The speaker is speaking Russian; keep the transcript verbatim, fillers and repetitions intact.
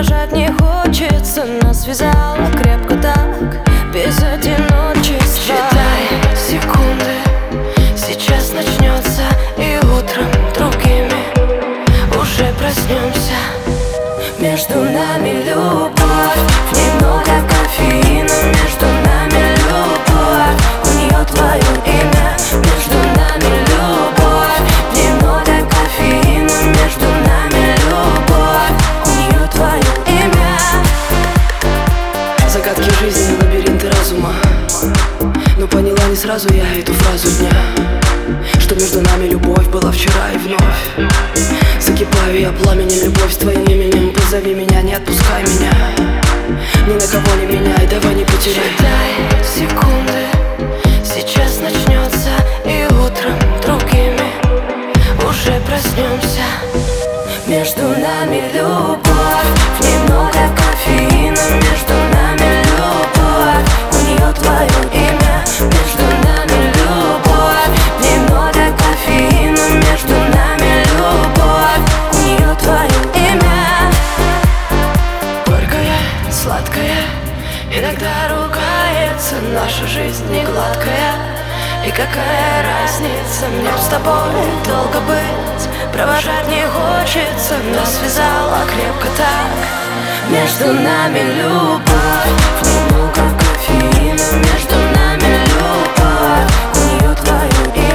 Провожать не хочется, нас связало крепко так, без одиночества. Считай секунды, сейчас начнется, и утром другими уже проснемся. Между нами любовь, немного кофеина. Между нами любовь, у нее твое имя. Между нами любовь, немного кофеина. Между нами любовь, у нее твое имя. Загадки жизни, лабиринты разума. Но поняла не сразу я эту фразу дня, что между нами любовь была вчера и вновь. Закипаю я пламенем, любовь с твоим именем. Позови меня, не отпускай меня, ни на кого не меняй, давай не потеряй. Считай секунды, сейчас начнется, и утром другими уже проснемся. Между нами любовь, немного кофеина. Между нами любовь, у нее твое имя. Между нами любовь, немного кофеина. Между нами любовь, у нее твое имя. Горькая, сладкая, иногда ругается. Наша жизнь не гладкая, и какая разница? Мне б с тобой долго быть, провожать не хочется. Нас связало крепко так. Между нами любовь, немного кофеина. Между нами любовь, у нее твое имя.